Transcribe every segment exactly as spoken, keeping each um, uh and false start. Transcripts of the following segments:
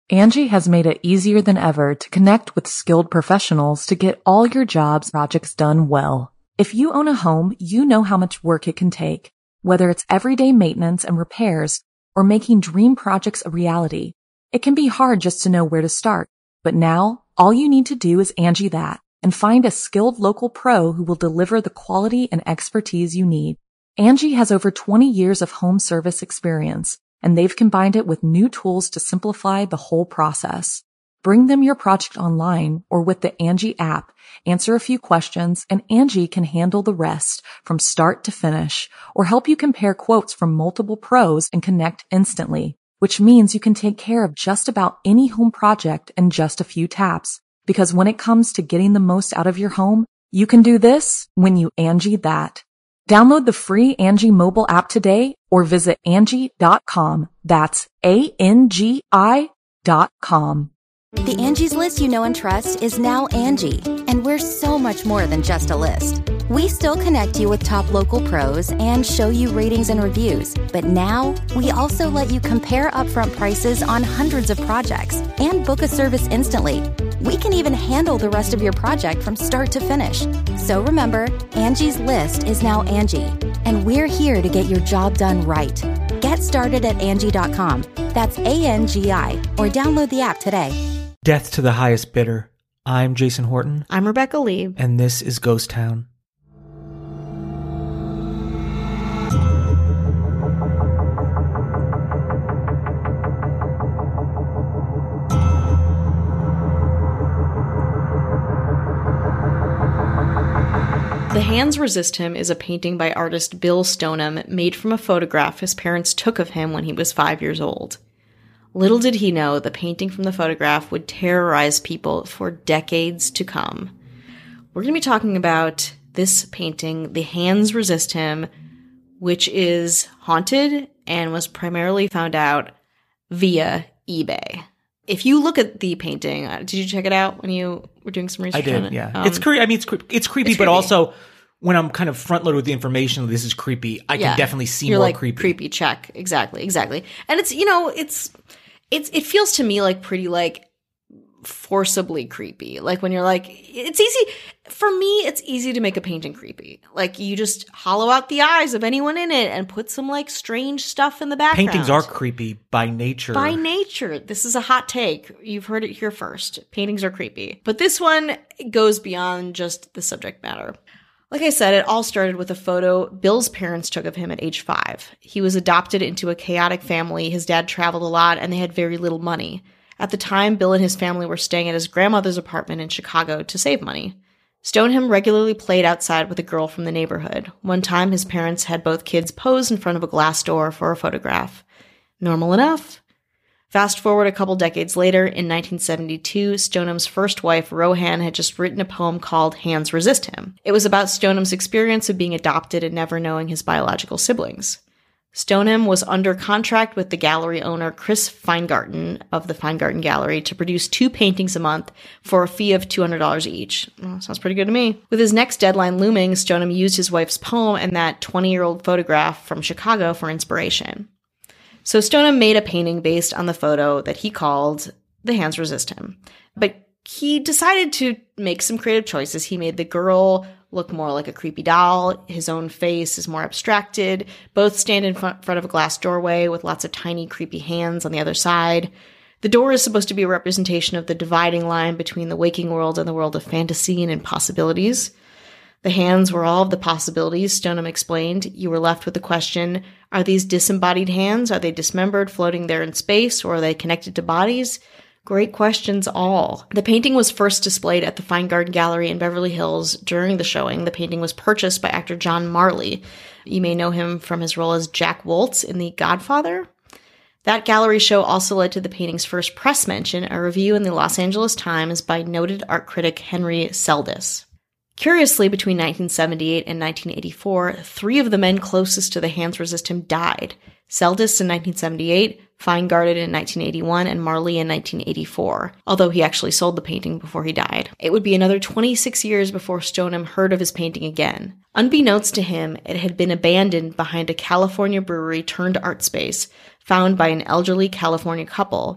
Angie has made it easier than ever to connect with skilled professionals to get all your jobs projects done well. If you own a home, you know how much work it can take, whether it's everyday maintenance and repairs or making dream projects a reality. It can be hard just to know where to start, but now all you need to do is Angie that and find a skilled local pro who will deliver the quality and expertise you need. Angie has over twenty years of home service experience, and they've combined it with new tools to simplify the whole process. Bring them your project online or with the Angie app, answer a few questions, and Angie can handle the rest from start to finish, or help you compare quotes from multiple pros and connect instantly, which means you can take care of just about any home project in just a few taps. Because when it comes to getting the most out of your home, you can do this when you Angie that. Download the free Angie mobile app today or visit Angie dot com. That's A N G I dot com. The Angie's List you know and trust is now Angie, and we're so much more than just a list. We still connect you with top local pros and show you ratings and reviews, but now we also let you compare upfront prices on hundreds of projects and book a service instantly. We can even handle the rest of your project from start to finish. So remember, Angie's List is now Angie, and we're here to get your job done right. Get started at Angie dot com. That's A N G I, or download the app today. Death to the highest bidder. I'm Jason Horton. I'm Rebecca Lee. And this is Ghost Town. The Hands Resist Him is a painting by artist Bill Stoneham made from a photograph his parents took of him when he was five years old. Little did he know the painting from the photograph would terrorize people for decades to come. We're going to be talking about this painting, The Hands Resist Him, which is haunted and was primarily found out via eBay. If you look at the painting, uh, did you check it out when you were doing some research I did, on it? yeah. Um, it's cre- I mean, it's, cre- it's creepy, it's but creepy. also when I'm kind of front-loaded with the information, this is creepy, I yeah. can definitely see You're more like, creepy. creepy check. Exactly, exactly. And it's, you know, it's, it's, it feels to me like pretty like forcibly creepy. Like when you're like, it's easy, for me, it's easy to make a painting creepy. Like you just hollow out the eyes of anyone in it and put some like strange stuff in the background. Paintings are creepy by nature. By nature. This is a hot take. You've heard it here first. Paintings are creepy. But this one goes beyond just the subject matter. Like I said, it all started with a photo Bill's parents took of him at age five. He was adopted into a chaotic family. His dad traveled a lot and they had very little money. At the time, Bill and his family were staying at his grandmother's apartment in Chicago to save money. Stoneham regularly played outside with a girl from the neighborhood. One time, his parents had both kids pose in front of a glass door for a photograph. Normal enough. Fast forward a couple decades later, in nineteen seventy-two, Stoneham's first wife, Rohan, had just written a poem called Hands Resist Him. It was about Stoneham's experience of being adopted and never knowing his biological siblings. Stoneham was under contract with the gallery owner Chris Feingarten of the Feingarten Gallery to produce two paintings a month for a fee of two hundred dollars each. Well, sounds pretty good to me. With his next deadline looming, Stoneham used his wife's poem and that twenty-year-old photograph from Chicago for inspiration. So Stoneham made a painting based on the photo that he called The Hands Resist Him. But he decided to make some creative choices. He made the girl look more like a creepy doll. His own face is more abstracted. Both stand in front, front of a glass doorway with lots of tiny creepy hands on the other side. The door is supposed to be a representation of the dividing line between the waking world and the world of fantasy and impossibilities. The hands were all of the possibilities, Stoneham explained. You were left with the question, are these disembodied hands? Are they dismembered, floating there in space, or are they connected to bodies? Great questions all. The painting was first displayed at the Feingarten Gallery in Beverly Hills. During the showing, the painting was purchased by actor John Marley. You may know him from his role as Jack Woltz in The Godfather. That gallery show also led to the painting's first press mention, a review in the Los Angeles Times by noted art critic Henry Seldis. Curiously, between nineteen seventy-eight and nineteen eighty-four, three of the men closest to the Hands Resist Him died. Seldis in nineteen seventy-eight, Feingarten in nineteen eighty-one, and Marley in nineteen eighty-four, although he actually sold the painting before he died. It would be another twenty-six years before Stoneham heard of his painting again. Unbeknownst to him, it had been abandoned behind a California brewery turned art space, found by an elderly California couple.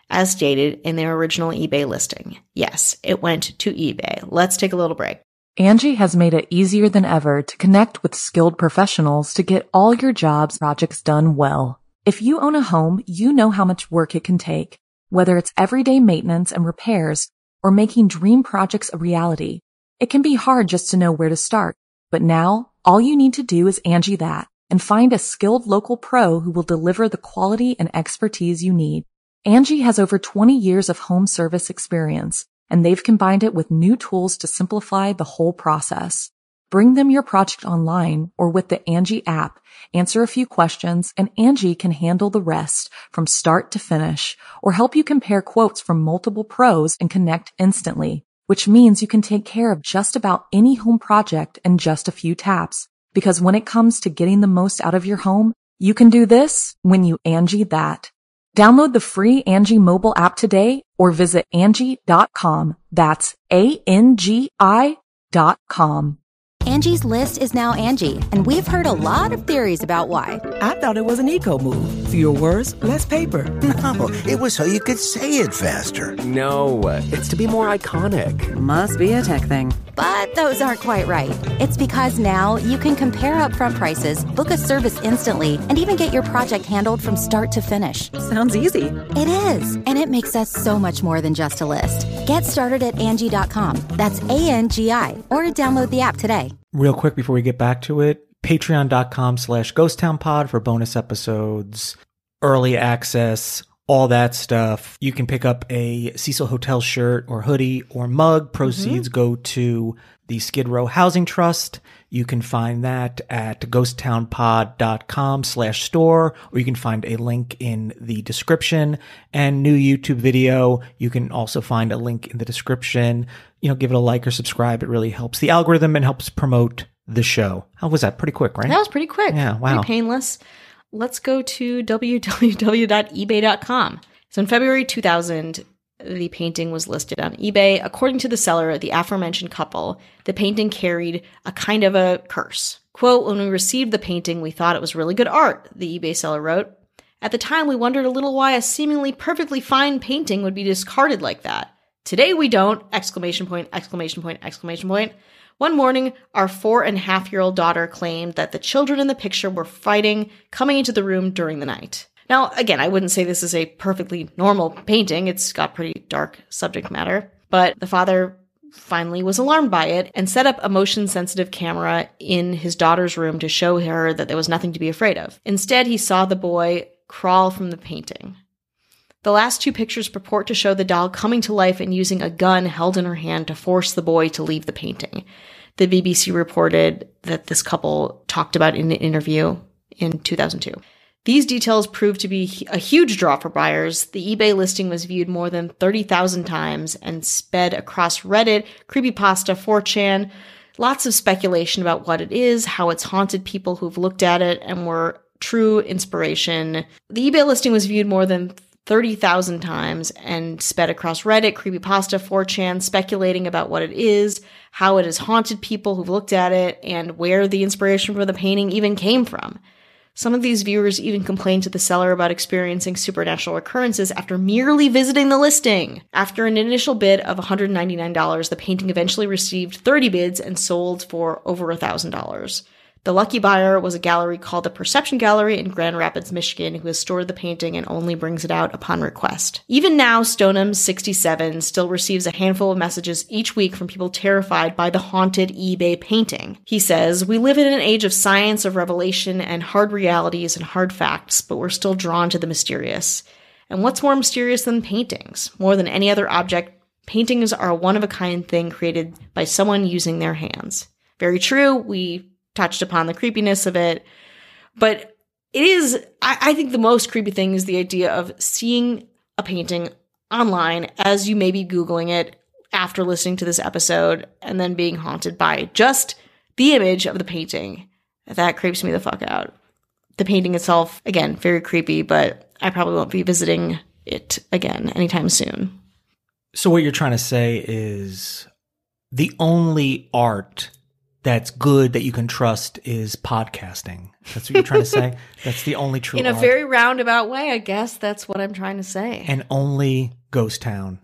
as stated in their original eBay listing. Yes, it went to eBay. Let's take a little break. Angie has made it easier than ever to connect with skilled professionals to get all your jobs projects done well. If you own a home, you know how much work it can take, whether it's everyday maintenance and repairs or making dream projects a reality. It can be hard just to know where to start, but now all you need to do is Angie that and find a skilled local pro who will deliver the quality and expertise you need. Angie has over twenty years of home service experience, and they've combined it with new tools to simplify the whole process. Bring them your project online or with the Angie app, answer a few questions, and Angie can handle the rest from start to finish or help you compare quotes from multiple pros and connect instantly, which means you can take care of just about any home project in just a few taps. Because when it comes to getting the most out of your home, you can do this when you Angie that. Download the free Angie mobile app today or visit Angie dot com. That's A N G I dot com. Angie's List is now Angie, and we've heard a lot of theories about why. I thought it was an eco move. Fewer words, less paper. No, it was so you could say it faster. No, it's to be more iconic. Must be a tech thing. But those aren't quite right. It's because now you can compare upfront prices, book a service instantly, and even get your project handled from start to finish. Sounds easy. It is, and it makes us so much more than just a list. Get started at Angie dot com. That's A N G I, or download the app today. Real quick before we get back to it, patreon.com slash ghosttownpod for bonus episodes, early access, all that stuff. You can pick up a Cecil Hotel shirt or hoodie or mug. Proceeds mm-hmm. go to the Skid Row Housing Trust. You can find that at ghosttownpod.com slash store, or you can find a link in the description. And new YouTube video, you can also find a link in the description. You know, give it a like or subscribe. It really helps the algorithm and helps promote the show. How was that? Pretty quick, right? That was pretty quick. Yeah, wow. Pretty painless. Let's go to w w w dot ebay dot com. So in February two thousand, the painting was listed on eBay. According to the seller, the aforementioned couple, the painting carried a kind of a curse. Quote, "When we received the painting, we thought it was really good art," the eBay seller wrote. "At the time, we wondered a little why a seemingly perfectly fine painting would be discarded like that. Today we don't!" Exclamation point, exclamation point, exclamation point. One morning, our four and a half year old daughter claimed that the children in the picture were fighting coming into the room during the night. Now, again, I wouldn't say this is a perfectly normal painting. It's got pretty dark subject matter. But the father finally was alarmed by it and set up a motion-sensitive camera in his daughter's room to show her that there was nothing to be afraid of. Instead, he saw the boy crawl from the painting. The last two pictures purport to show the doll coming to life and using a gun held in her hand to force the boy to leave the painting. The B B C reported that this couple talked about in an interview in two thousand two. These details proved to be a huge draw for buyers. The eBay listing was viewed more than thirty thousand times and sped across Reddit, Creepypasta, four chan. Lots of speculation about what it is, how it's haunted people who've looked at it and were true inspiration. The eBay listing was viewed more than thirty thousand times and sped across Reddit, Creepypasta, four chan, speculating about what it is, how it has haunted people who've looked at it, and where the inspiration for the painting even came from. Some of these viewers even complained to the seller about experiencing supernatural occurrences after merely visiting the listing. After an initial bid of one hundred ninety-nine dollars, the painting eventually received thirty bids and sold for over one thousand dollars. The lucky buyer was a gallery called the Perception Gallery in Grand Rapids, Michigan, who has stored the painting and only brings it out upon request. Even now, Stoneham sixty-seven still receives a handful of messages each week from people terrified by the haunted eBay painting. He says, "We live in an age of science, of revelation, and hard realities and hard facts, but we're still drawn to the mysterious. And what's more mysterious than paintings? More than any other object, paintings are a one-of-a-kind thing created by someone using their hands." Very true. We touched upon the creepiness of it, but it is, I, I think the most creepy thing is the idea of seeing a painting online as you may be Googling it after listening to this episode and then being haunted by just the image of the painting. That creeps me the fuck out. The painting itself, again, very creepy, but I probably won't be visiting it again anytime soon. So what you're trying to say is the only art that's good that you can trust is podcasting. That's what you're trying to say? That's the only true In a odd. very roundabout way, I guess that's what I'm trying to say. And only Ghost Town.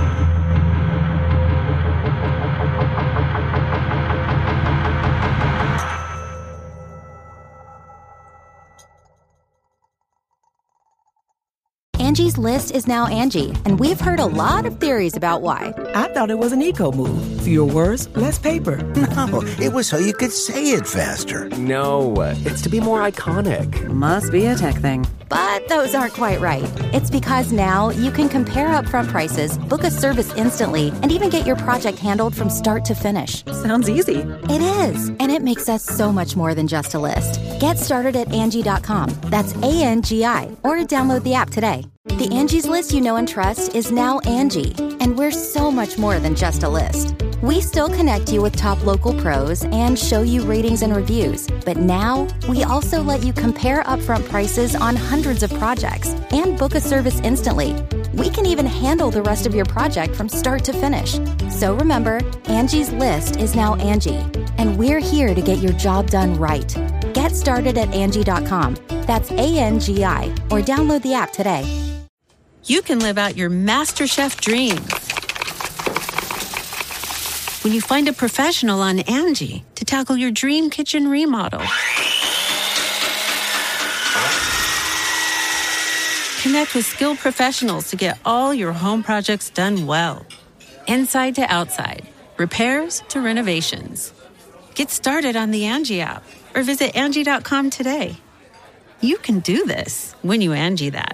Angie's List is now Angie, and we've heard a lot of theories about why. I thought it was an eco move. Fewer words, less paper. No, it was so you could say it faster. No, it's to be more iconic. Must be a tech thing. But those aren't quite right. It's because now you can compare upfront prices, book a service instantly, and even get your project handled from start to finish. Sounds easy. It is, and it makes us so much more than just a list. Get started at Angie dot com. That's A N G I, or download the app today. The Angie's List you know and trust is now Angie, and we're so much more than just a list. We still connect you with top local pros and show you ratings and reviews, but now we also let you compare upfront prices on hundreds of projects and book a service instantly. We can even handle the rest of your project from start to finish. So remember, Angie's List is now Angie, and we're here to get your job done right. Get started at Angie dot com. That's A N G I, or download the app today. You can live out your MasterChef dreams when you find a professional on Angie to tackle your dream kitchen remodel. Connect with skilled professionals to get all your home projects done well. Inside to outside, repairs to renovations. Get started on the Angie app or visit Angie dot com today. You can do this when you Angie that.